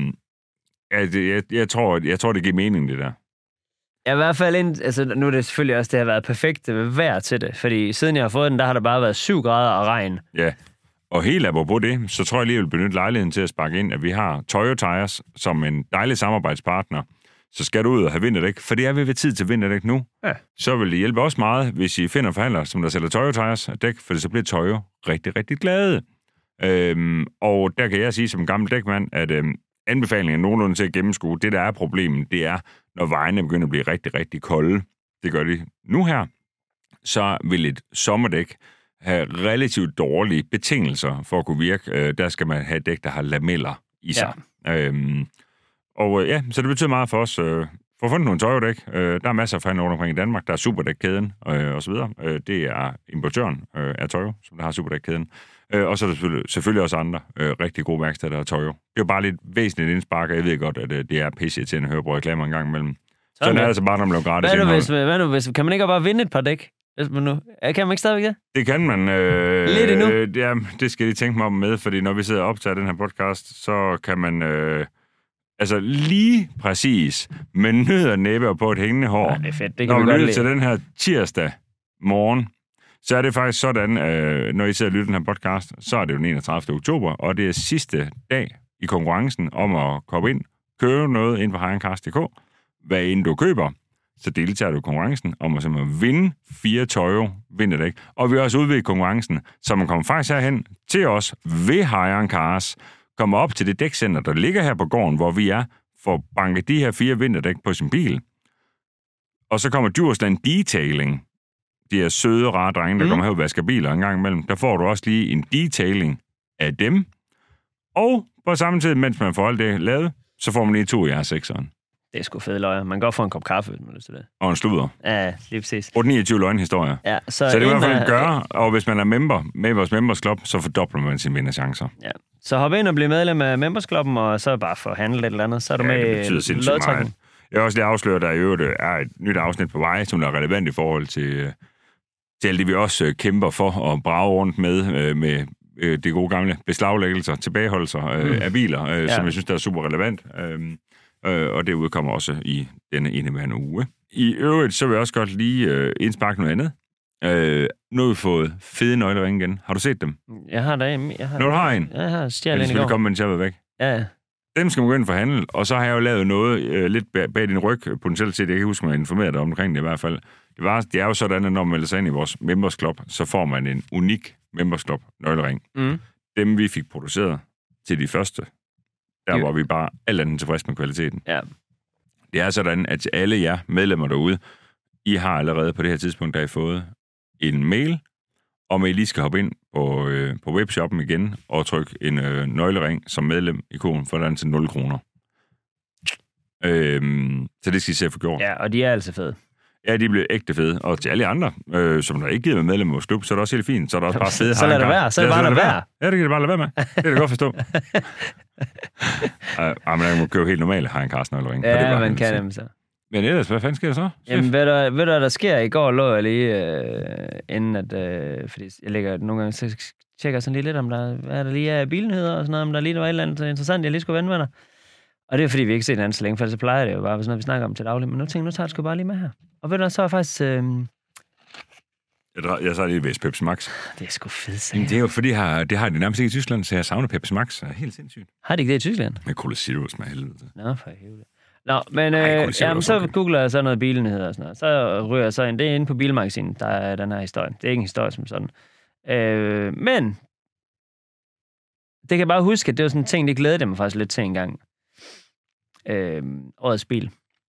S2: jeg tror, det giver mening, det der.
S1: Ja, i hvert fald, altså nu er det selvfølgelig også, det har været perfekt vejr til det, fordi siden jeg har fået den, der har der bare været 7 grader og regn. Ja,
S2: og helt apropos det, så tror jeg lige, jeg vil benytte lejligheden til at sparke ind, at vi har Toyo Tires som en dejlig samarbejdspartner. Så skal du ud og have vinterdæk, for det er ved tid til vinterdæk nu. Ja. Så vil det hjælpe også meget, hvis I finder forhandlere, som der sælger Toyo Tires dæk, for så bliver Toyo rigtig, rigtig glade. Og der kan jeg sige som gammel dækmand, at anbefalingen er nogenlunde til at gennemskue. Det, der er problemet, det er, når vejene begynder at blive rigtig, rigtig kolde. Det gør de nu her. Så vil et sommerdæk have relativt dårlige betingelser for at kunne virke. Der skal man have dæk, der har lameller i sig. Ja. Så det betyder meget for os. For at finde nogle Toyo-dæk. Der er masser af forhandler rundt omkring i Danmark. Der er Superdæk-kæden og så videre. Det er importøren af Toyo, som der har Superdæk-kæden. Og så er der selvfølgelig også andre rigtig gode værksteder af Toyo. Det er jo bare lidt væsentligt indspark, og jeg ved godt, at det er pisse til at høre på reklamer en gang imellem. Sådan er det altså bare, når man laver gratis indhold.
S1: Hvad nu hvis kan man ikke bare vinde et par dæk? Kan man ikke stadigvæk det?
S2: Det kan man.
S1: Lidt endnu?
S2: Ja, det skal I tænke mig om med, fordi når vi sidder og optager den her podcast, så kan man lige præcis med nød og næppe og på et hængende hår.
S1: Ja, det er fedt. Det kan
S2: når vi lytter til den her tirsdag morgen, så er det faktisk sådan, når I sidder og lytter den her podcast, så er det jo den 31. oktober, og det er sidste dag i konkurrencen om at komme ind, købe noget ind på hejrencast.dk. Hvad end du køber, så deltager du i konkurrencen om at simpelthen vinde 4 Toyo vinterdæk. Og vi har også udvidet konkurrencen, så man kommer faktisk herhen til os ved Hejrencast, kommer op til det dækcenter, der ligger her på gården, hvor vi er, for at banke de her 4 vinterdæk på sin bil. Og så kommer Djursland Detailing, de her søde, rare drenge, der kommer her og vasker biler en gang imellem. Der får du også lige en detailing af dem. Og på samme tid, mens man får alt det lavet, så får man lige 2 i jeres 6'eren.
S1: Det er sgu fede løjer. Man kan godt få en kop kaffe, hvis man har lyst til det.
S2: Og en sludder.
S1: Ja, lige præcis.
S2: 29 løgnhistorier.
S1: Ja,
S2: så det er i hvert fald gøre, og hvis man er member med vores Members Club, så fordobler man sine vinderchancer.
S1: Ja. Så hop ind og bliv medlem af Members Club'en, og så bare forhandle lidt eller andet. Så er du med
S2: det betyder sindssygt meget. Jeg vil også lige afsløre, at der i øvrigt er et nyt afsnit på vej, som er relevant i forhold til alt det, vi også kæmper for at brage rundt med de gode gamle beslaglæggelser, tilbageholdelser af biler, som jeg synes, der er super relevant. Og det udkommer også i denne indeværende uge. I øvrigt, så vil jeg også godt lige indsparke noget andet. Nu har vi fået fede nøgleringe igen. Har du set dem?
S1: Jeg har da en.
S2: Når du har en?
S1: Jeg har stjålet en i går.
S2: Det komme, mens jeg var væk.
S1: Ja.
S2: Dem skal man gå ind og forhandle, og så har jeg jo lavet noget lidt bag din ryg, potentielt set. Jeg kan huske, at jeg informerede dig omkring det i hvert fald. Det er jo sådan, at når man melder sig ind i vores Members Club, så får man en unik Members Club nøglering. Dem, vi fik produceret til de første, der var vi bare alt andet tilfreds med kvaliteten. Ja. Det er sådan, at alle jer medlemmer derude, I har allerede på det her tidspunkt, der I fået en mail, om I lige skal hoppe ind på webshoppen igen og trykke en nøglering som medlem ikon for den til 0 kroner. Så det skal I se for gjort.
S1: Ja, og de er altså fede.
S2: Ja, de bliver ægte fede. Og til alle andre, som der ikke gider med medlem af vores klub, så er det også helt fint. Så er der også bare fede.
S1: Så lad det være. Så er det bare lade være.
S2: Ja, det kan det bare lade være med. Det kan jeg godt forstå. Men jeg må købe helt normale Hagen-Karsten-nøglering.
S1: Ja, man kan dem så.
S2: Men ellers, hvad fanden sker der så?
S1: Jamen, ved du, hvad der sker? I går lå jeg lige, inden at... fordi jeg lægger nogle gange, så tjekker sådan lige lidt, om der lige er bilnyheder og sådan noget, om der lige var et eller andet interessant, jeg lige skulle vende med dig. Og det er fordi, vi ikke set hinanden så længe, for så plejer det jo bare, sådan noget, vi snakker om til daglig. Men nu tænker jeg, nu tager jeg sgu bare lige med her. Og ved du, så er faktisk... Jeg
S2: så lige ved Pepsi Max.
S1: Det er sgu fedt, sagde.
S2: Det er jo fordi, det har de nærmest ikke i Tyskland, så jeg savner Pepsi Max. Det er helt sindssygt.
S1: Har de ikke det i Tyskland?
S2: Med Cola Zero smager helvede.
S1: Nå, for helvede. Nå, men jamen, så googler jeg så noget bilnyheder og sådan noget. Så ryger jeg så ind. Det er inde på Bilmagasinet, der er den her historie. Det er ikke en historie som sådan. Men det kan jeg bare huske, at det var sådan en ting, det glædede mig faktisk lidt til en gang. Årets bil.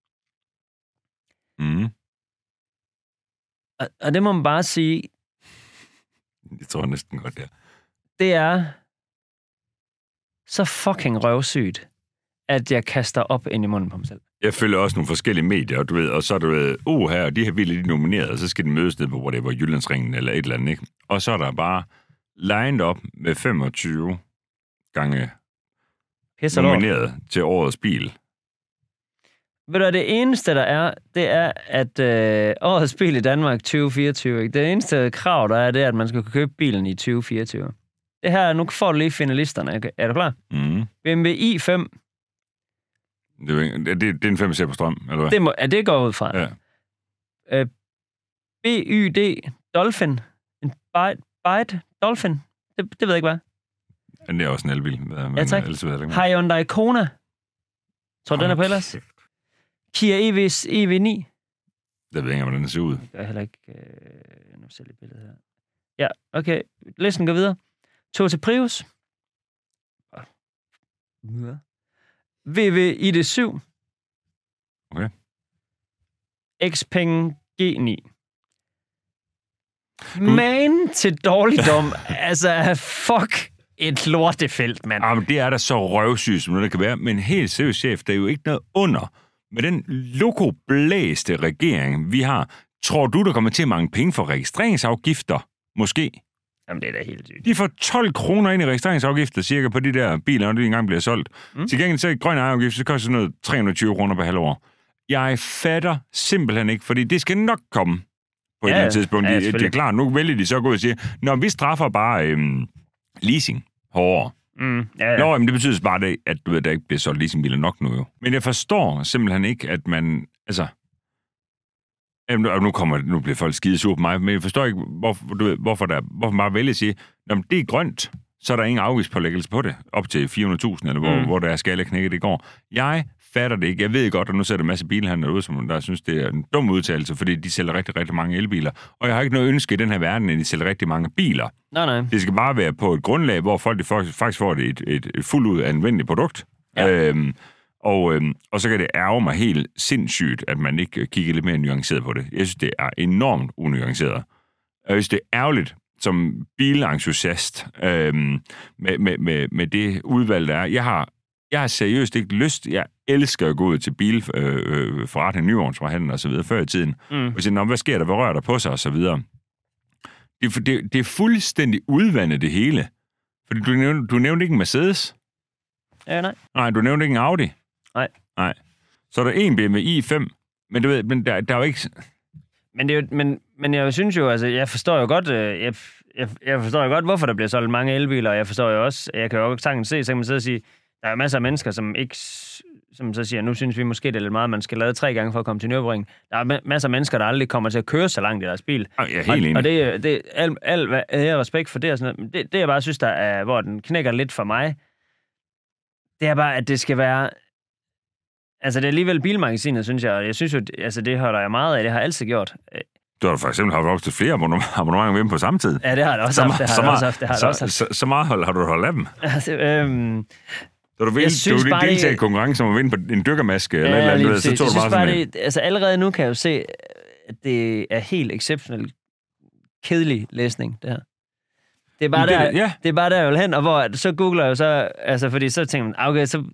S1: Og det må man bare sige...
S2: Jeg tror næsten godt, det.
S1: Det er så fucking røvsygt, at jeg kaster op ind i munden på mig selv.
S2: Jeg følger også nogle forskellige medier, du ved, og så er du ved, her, de her biler, de nomineret, og så skal de mødes ned på, hvor det var Jyllandsringen eller et eller andet, ikke? Og så er der bare lined op med 25 gange nomineret til årets bil.
S1: Ved du, det eneste, der er, det er, at årets bil i Danmark 2024, ikke? Det eneste krav, der er, det er, at man skal kunne købe bilen i 2024. Det her, nu får du lige finalisterne. Er du klar? BMW i5.
S2: Det er en 5 på strøm, eller hvad?
S1: Det går ud fra. Ja. BYD Dolphin. En Byte Dolphin. Det ved jeg ikke, hvad.
S2: Det er også en elbil.
S1: Ja, tak. Hyundai Kona. Tror du, den er på ellers? Kia EV9.
S2: Det ved jeg ikke, hvordan den ser ud.
S1: Det gør heller ikke... nu ser jeg lige billedet her. Ja, okay. Listen går videre. Toyota Prius. VW ID7.
S2: Okay.
S1: Xpeng G9. Man til dårligdom. Altså, fuck et lortefelt, mand.
S2: Jamen, det er da så røvsygt, som det kan være. Men helt seriøst, chef, der er jo ikke noget under. Med den lokoblæste regering, vi har, tror du, der kommer til at mange penge for registreringsafgifter? Måske.
S1: Jamen, det er da helt sygt.
S2: De får 12 kroner ind i registreringsafgifter, cirka på de der biler, når de engang bliver solgt. Til gengæld så er grøn ejerafgift, så koster noget 320 kroner per halvår. Jeg fatter simpelthen ikke, fordi det skal nok komme på et eller andet tidspunkt. Det er klart, nu vælger de så at gå ud og sige, når vi straffer bare leasing hårdere. Nå, men det betyder bare, det, at du ved, der ikke bliver solgt leasingbiler nok nu jo. Men jeg forstår simpelthen ikke, at man, altså... Nu bliver folk skide sur på mig, men jeg forstår ikke, hvorfor man bare vælger at sige, når det er grønt, så er der ingen afgiftspålæggelse på det, op til 400.000, eller hvor der er skaleknækket det går. Jeg fatter det ikke. Jeg ved godt, at nu sætter en masse bilhandler ud, som der synes, det er en dum udtalelse, fordi de sælger rigtig, rigtig mange elbiler. Og jeg har ikke noget ønske i den her verden, at de sælger rigtig mange biler.
S1: Nej.
S2: Det skal bare være på et grundlag, hvor folk faktisk får et fuldt ud anvendeligt produkt. Ja. Og så kan det ærge mig helt sindssygt, at man ikke kigger lidt mere nuanceret på det. Jeg synes, det er enormt unuanceret. Jeg synes, det er ærgerligt, som bilentusiast med det udvalg, der er. Jeg har seriøst ikke lyst. Jeg elsker at gå ud til bilforretning, nyvognsforhandling og så videre før i tiden. Og sige, hvad sker der? Hvad rører der på sig? Og så videre. Det er fuldstændig udvandet det hele. Fordi du nævnte ikke en Mercedes.
S1: Ja, nej.
S2: Nej, du nævnte ikke en Audi. Nej. Så er der en BMW i5, men du ved, men der er jo ikke...
S1: Men jeg synes jo, altså, jeg forstår jo godt, jeg forstår jo godt, hvorfor der bliver solgt mange elbiler, og jeg forstår jo også, jeg kan jo også sagtens se, så kan man sidde og sige, der er masser af mennesker, som så siger, nu synes vi måske, det er lidt meget, man skal lade 3 gange for at komme til Nürburgring. Der er masser af mennesker, der aldrig kommer til at køre så langt i deres bil.
S2: Jeg er helt enig.
S1: Og det alt hvad jeg har respekt for det og sådan noget, det jeg bare synes, der er, hvor den knækker lidt for mig, det er bare, at det skal være... Altså, det er alligevel bilmagasinet, synes jeg, og jeg synes jo, altså, det holder jeg meget af, det har jeg altid gjort.
S2: Du har for eksempel haft op til flere abonnementer med dem på samme tid.
S1: Ja, det har jeg også haft.
S2: Så meget har du holdt af dem?
S1: Altså,
S2: Så du vil deltage i konkurrence om at vinde på en dykkermaske eller et eller andet, så tog du bare sådan en.
S1: Altså, allerede nu kan jeg jo se, at det er helt exceptionelt kedelig læsning, det her. Det er bare der, jeg vil hen, og hvor så googler jeg jo så, altså, fordi så tænker man, okay, så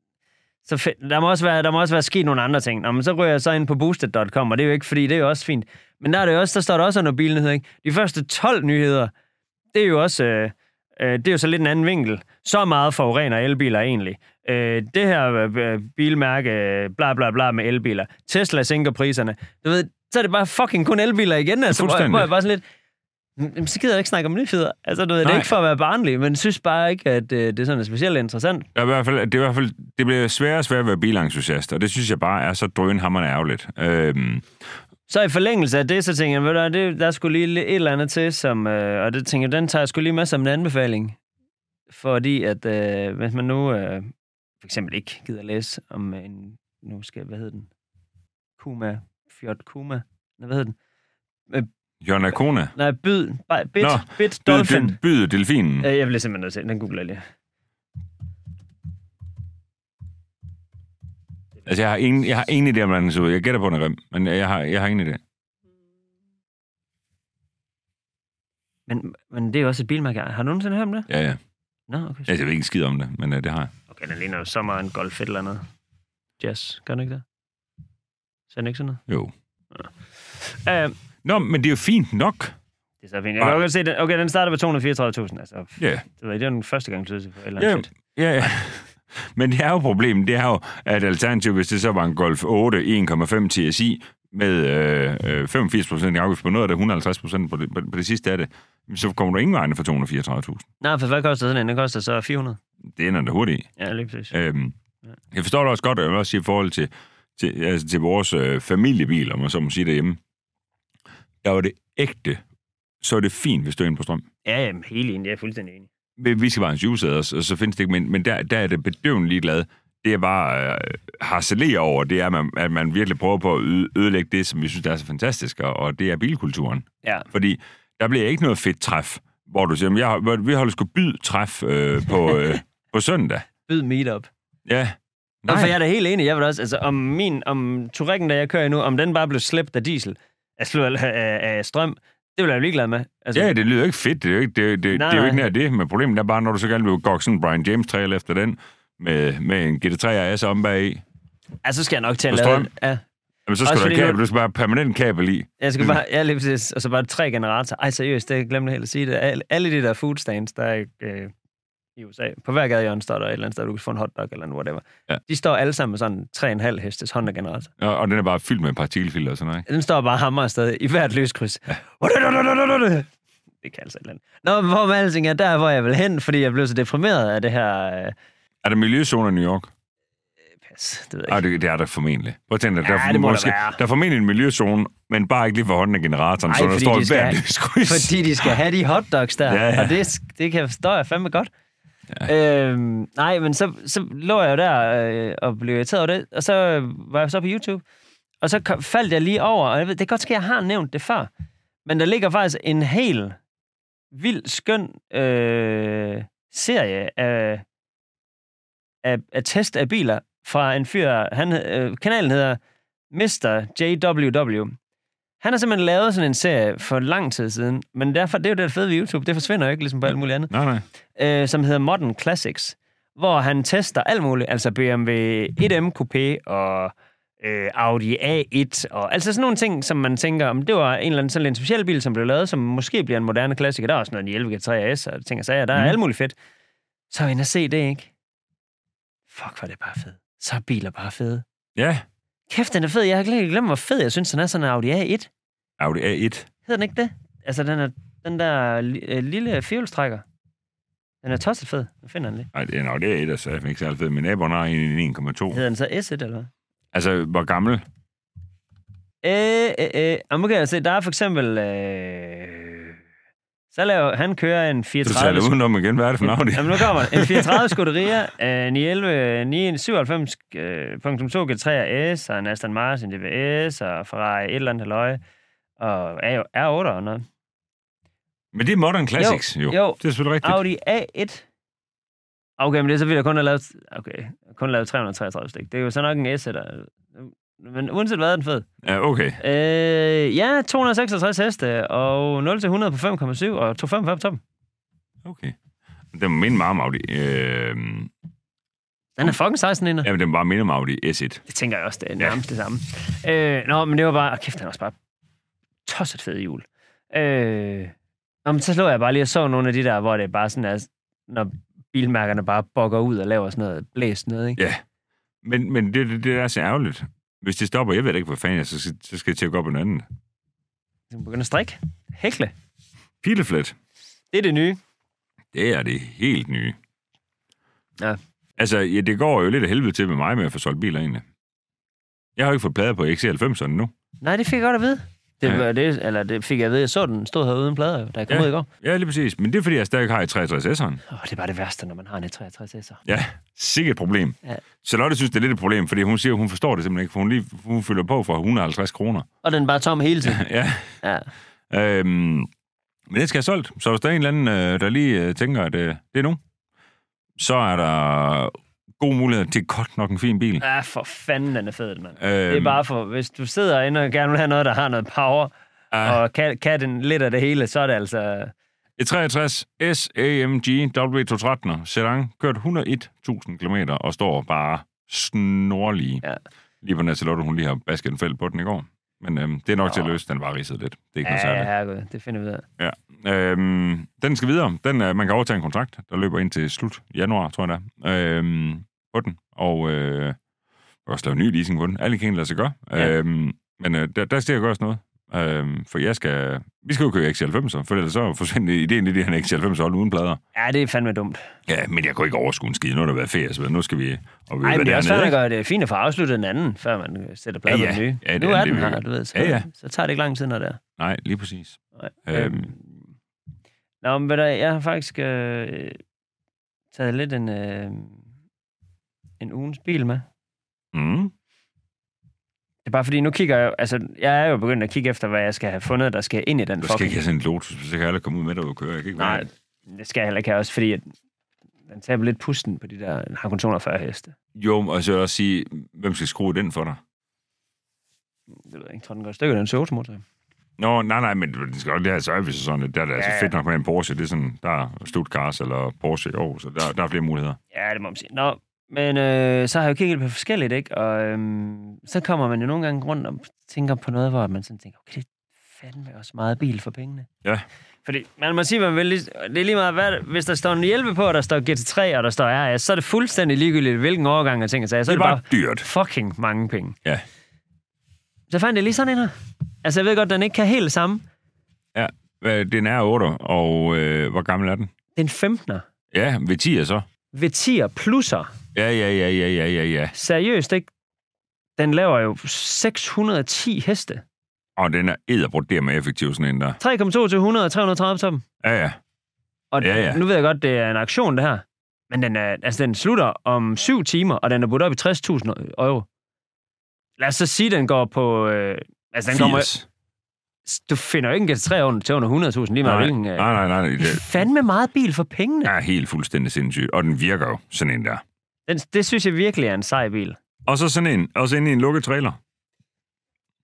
S1: der må også være sket nogle andre ting. Nå, men så ryger jeg så ind på boosted.com, og det er jo ikke, fordi det er jo også fint. Men der står der også noget bilnyheder, ikke? De første 12 nyheder, det er jo også, det er jo så lidt en anden vinkel. Så meget forurener elbiler egentlig. Det her bilmærke, bla bla bla med elbiler. Tesla sænker priserne. Du ved, så er det bare fucking kun elbiler igen, altså, hvor jeg bare sådan lidt, så gider jeg ikke snakke om nyheder. Altså, du ved, det er ikke for at være barnlig, men synes bare ikke, at det er sådan specielt interessant.
S2: Det bliver sværere og sværere at være bilentusiast, og det synes jeg bare er så drønhammerende ærgerligt.
S1: Så i forlængelse af det, så tænker jeg, der skulle lige et eller andet til, og det tænker jeg, den tager jeg sgu lige med som en anbefaling. Fordi at hvis man nu for eksempel ikke gider læse om en, hvad hedder den? Fiat Puma. Hvad hedder den?
S2: Hyundai Kona?
S1: Nej, Bit Dolphin.
S2: Byd delfinen.
S1: Jeg vil simpelthen nødt til, den googler lige.
S2: Altså, jeg har ingen idé om, hvordan den ser ud. Jeg gætter på, den er grim, men jeg har ingen idé.
S1: Men det er jo også et bilmærke. Har du nogensinde hørt om det?
S2: Ja.
S1: Nå, okay.
S2: Jeg ved ikke skid om det, men det har jeg.
S1: Okay, den ligner jo så meget en Golf et eller andet. Jazz, gør den ikke det? Ser den ikke sådan noget?
S2: Jo. Nå, men det er jo fint nok.
S1: Det er så fint. Jeg kan godt se, den starter på 234.000. Altså,
S2: yeah.
S1: Det er den første gang, du for et eller andet fedt.
S2: Ja. Men det er jo problemet, det er jo, at alternativt, hvis det så var en Golf 8 1,5 TSI med 85% i afgift på noget af det, 150% på det sidste af det, så kommer du ingen vegne for 234.000.
S1: Nej, for hvad koster sådan en? Den koster så 400.
S2: Det ender da hurtigt.
S1: Ja, lige præcis.
S2: Jeg forstår det også godt, at jeg vil også sige i forhold til vores familiebil, om man så må sige derhjemme. Der var det ægte, så er det fint, hvis du er inde på strøm.
S1: Ja, jamen, helt enig. Jeg er fuldstændig enig.
S2: Vi skal bare en juiceæder, og så findes det ikke, men der er det bedøvende ligeglad. Det er bare harcelerer over, det er, at man virkelig prøver på at ødelægge det, som vi synes, der er så fantastisk, og det er bilkulturen.
S1: Ja.
S2: Fordi der bliver ikke noget fedt træf, hvor du siger, vi holder sgu byd-træf på søndag.
S1: Byd meetup.
S2: Ja.
S1: Nej. For jeg er da helt enig. Jeg vil også, altså, om Touareg'en, der jeg kører nu, om den bare blev slæbt af diesel, af strøm, det vil jeg jo ligeglad med. Altså,
S2: ja, det lyder ikke fedt. Det er jo ikke nær det. Men problemet er bare, når du så gerne vil gå sådan en Brian James-trail efter den, med en GT3 RS om bag i.
S1: Ja, så skal jeg nok til at lave... Ja.
S2: Jamen, så skal du have kabel. Du skal bare have permanent kabel i.
S1: Jeg skal bare... Ja, lige præcis. Og så bare 3 generatorer. Ej, seriøst, det glemte jeg helt at sige det. Alle de der food stands, der er i USA. På hver gadehjørne står der et eller andet sted, du kan få en hotdog eller whatever. Ja. De står alle sammen med sådan 3,5 hestes Honda-generator.
S2: Ja, og den er bare fyldt med partikelfilter og sådan noget, ikke? Den
S1: står bare hammer afsted i hvert lyskryds. Ja. Det kan altså et eller andet. Nå, men hvor med alting er der, hvor jeg vil hen, fordi jeg blev så deprimeret af det her...
S2: Er der miljøzoner i New York?
S1: Pas, det ved jeg
S2: ikke. Det er der formentlig. Prøv at tænke,
S1: der
S2: er formentlig en miljøzone, men bare ikke lige for Honda-generatoren, så der står hvert lyskryds.
S1: Fordi de skal have de hotdogs der, ja. Og det kan jeg forstå, jeg fandme godt. Ja. Nej, men så lå jeg jo der og blev irriteret over det, og så var jeg så på YouTube, og så faldt jeg lige over, og jeg ved, det er godt ske, jeg har nævnt det før, men der ligger faktisk en helt vild, skøn serie af test af biler fra en fyr, kanalen hedder Mr. JWW. Han har simpelthen lavet sådan en serie for lang tid siden, men derfor, det er jo det fede ved YouTube, det forsvinder jo ikke, ligesom på alt muligt andet.
S2: Nej.
S1: Som hedder Modern Classics, hvor han tester alt muligt, altså BMW 1M Coupé og Audi A1, og altså sådan nogle ting, som man tænker, om det var en eller anden sådan en speciel bil, som blev lavet, som måske bliver en moderne klassiker. Der er også noget 11 GT3 og ting og sager, der er alt muligt fedt. Så ind og se det, ikke? Fuck, hvor det bare fedt. Så er biler bare fede.
S2: Ja.
S1: Kæft, den er fed. Jeg har glemt, hvor fed jeg synes, den er sådan en Audi A1.
S2: Audi A1.
S1: Hedder den ikke det? Altså, den der lille firehjulstrækker. Den er tosset fed. Jeg finder den lige.
S2: Nej, det er en Audi A1, altså jeg ikke særlig fed. Min naboen har en 1,2.
S1: Hedder den så S1, eller hvad?
S2: Altså, hvor gammel?
S1: Nu kan jeg se, der er for eksempel... han kører en 34...
S2: Du tager det udenom igen, hvad er det for en Audi?
S1: Jamen, nu kommer en 34 Scuderia, 997.2 G3 S, og en Aston Martin DBS, og Ferrari et eller andet halløj, og R8 og noget.
S2: Men det er Modern Classics, jo. Det er selvfølgelig rigtigt.
S1: Audi A1. Okay, men det er så vildt, at kun lavet 333 stik. Det er jo så nok en S, der... Men uanset hvad er den fed.
S2: Ja, okay.
S1: 266 heste, og 0-100 på 5,7, og 245 på toppen.
S2: Okay. Den må minde meget om Audi.
S1: Den er fucking 16 inder.
S2: Jamen, den må bare minde om Audi S1.
S1: Det tænker jeg også, det er nærmest det samme. Men det var bare... Kæft, den er også bare tosset fed jul. Men så slår jeg bare lige og så nogle af de der, hvor det er bare sådan, at når bilmærkerne bare bokker ud og laver sådan noget blæst noget, ikke?
S2: Ja. Men det er så ærgerligt. Hvis det stopper, jeg ved ikke, hvad fanden så skal jeg til at gå op en anden.
S1: Du begynder at strikke. Hækle.
S2: Pileflet.
S1: Det er det nye.
S2: Det er det helt nye.
S1: Ja.
S2: Altså, ja, det går jo lidt af helvede til med mig med at få solgt biler egentlig. Jeg har jo ikke fået plader på XC90'erne nu.
S1: Nej, det fik jeg godt at vide. Det fik jeg at vide. Jeg så den stod her uden plader, da jeg kom ud i går.
S2: Ja, lige præcis. Men det er, fordi jeg stadig har et 63S'eren.
S1: Det er bare det værste, når man har en 63S'er.
S2: Ja, sikkert et problem.
S1: Ja.
S2: Charlotte synes, det er lidt et problem, fordi hun siger, hun forstår det simpelthen ikke, for hun fylder på for 150 kroner.
S1: Og den er bare tom hele tiden.
S2: ja. Men det skal jeg solgt. Så hvis der er en eller anden, der lige tænker, at det er nu, så er der god mulighed til godt nok en fin bil.
S1: Ja, for fanden, den er fed, mand. Det er bare for, hvis du sidder inde og gerne vil have noget, der har noget power, og kan den lidt af det hele, så er det altså...
S2: Et 63 S-AMG W213 sedan kørt 101.000 km og står bare snorlige. Ja. Lige på Natalotte, hun lige har basket en felt på den i går. Men det er nok til at løse. Den var ridset lidt. Det er ikke noget særligt.
S1: Ja, herregud. Det finder vi ud af.
S2: Ja. Den skal videre. Man kan overtage en kontrakt, der løber ind til slut januar, tror jeg der. På den. Og også lave ny leasing på den. Alle kan lade sig gøre. Ja. Men der skal gøres noget. For vi skal jo køre XC90'er, for ellers så forsvinder ideen i det her XC90'er hold uden plader.
S1: Ja, det er fandme dumt.
S2: Ja, men jeg kunne ikke overskue en skid. Nu har der været ferie, så nu skal vi...
S1: Nej, men det er også fandme at gøre det fint at få afsluttet den anden, før man sætter plader på den nye. Ja, nu er den her, du ved. Så tager det ikke lang tid, når det er.
S2: Nej, lige præcis.
S1: Nå, men jeg har faktisk taget lidt en ugens bil med.
S2: Mm.
S1: Det er bare fordi, nu kigger jeg... Altså, jeg er jo begyndt at kigge efter, hvad jeg skal have fundet, der skal ind i den fucking...
S2: Du skal ikke have sådan en Lotus, så kan jeg aldrig komme ud med dig og køre. Jeg kan ikke
S1: Nej, det skal jeg heller ikke have også, fordi den tager lidt pusten på de der... Den har kun 240 heste.
S2: Jo, og så vil jeg også sige, hvem skal skrue den for dig?
S1: Det ved jeg ikke. Jeg tror, den går stykker, den Toyota-motor.
S2: Nå, nej, men det skal også have service og sådan. Der er altså fedt nok med en Porsche. Det er sådan, der er Stuttgart eller Porsche i år, så der er flere muligheder.
S1: Ja, det må man sige. Nå, men så har jeg jo kigget på forskelligt, ikke? Og så kommer man jo nogle gange rundt og tænker på noget, hvor man sådan tænker, okay, det er fandme også meget bil for pengene.
S2: Ja.
S1: Fordi man må sige, det er lige meget, hvis der står en hjælpe på, og der står GT3, og der står RS, så er det fuldstændig ligegyldigt, hvilken overgang jeg tænker sig. Så
S2: det er bare dyrt.
S1: Fucking mange penge.
S2: Ja.
S1: Så fandt jeg lige sådan en her. Altså, jeg ved godt, den ikke kan helt det samme.
S2: Ja, den er 8, og hvor gammel er den?
S1: Den 15'er.
S2: Ja, V10'er så.
S1: V10'er plusser.
S2: Ja.
S1: Seriøst, ikke? Den laver jo 610 heste.
S2: Og den er edderbrudt med effektiv sådan en der.
S1: 3,2 til 100 og 330 på toppen.
S2: Ja.
S1: Og nu ved jeg godt, det er en aktion, det her. Men den slutter om 7 timer, og den er budt op i 60.000 euro. Lad os så sige, den går på... den kommer... Du finder jo ikke en GT3 under 100.000 lige meget hvilken...
S2: Nej.
S1: Det er fandme meget bil for pengene.
S2: Ja, helt fuldstændig sindssygt. Og den virker jo, sådan en der.
S1: Det synes jeg virkelig er en sej bil.
S2: Og så sådan en, også inde i en lukket trailer.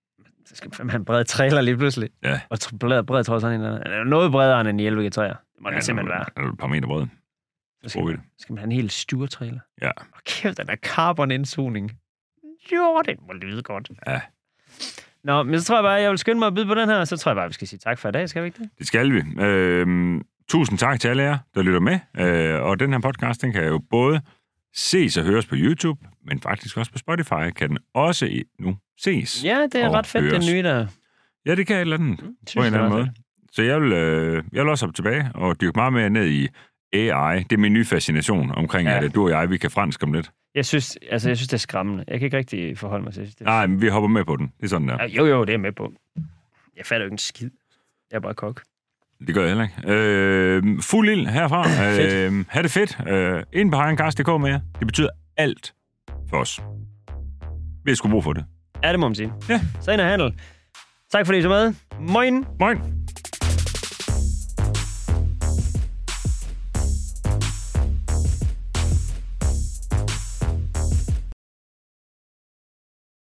S1: Så skal man have en bred trailer lige pludselig.
S2: Ja.
S1: Og bred tror sådan en noget bredere end en i LVG3'er. Det må det simpelthen være.
S2: Er et par meter bred.
S1: Så skal man have en helt sture-trailer.
S2: Ja.
S1: Og kæft, den der carbon-indsugning. Jo, det må lyde godt.
S2: Ja.
S1: Nå, men så tror jeg bare, jeg vil skynde mig at byde på den her, så tror jeg bare, vi skal sige tak for i dag, skal vi ikke det?
S2: Det skal vi. Tusind tak til alle jer, der lytter med. Og den her podcast, den kan jo både ses og høres på YouTube, men faktisk også på Spotify kan den også nu ses.
S1: Ja, det er ret fedt,
S2: høres.
S1: den nye der.
S2: Ja, det kan et eller andet på en eller anden måde. Så jeg vil også op tilbage og dykke meget mere ned i AI. Det er min nye fascination omkring, at du og jeg, vi kan fransk om lidt.
S1: Jeg synes, det er skræmmende. Jeg kan ikke rigtig forholde mig til det.
S2: Nej, men vi hopper med på den. Det er sådan der.
S1: Jo, det er med på. Jeg fatter jo ikke en skid. Jeg er bare kok.
S2: Det gør jeg heller ikke. Fuld ild herfra. Ha' det fedt. Ind på hejencast.dk med jer. Det betyder alt for os. Vi har sgu brug for det.
S1: Ja, det må man sige.
S2: Ja.
S1: Så ind og handel. Tak fordi I så med. Moin.
S2: Moin.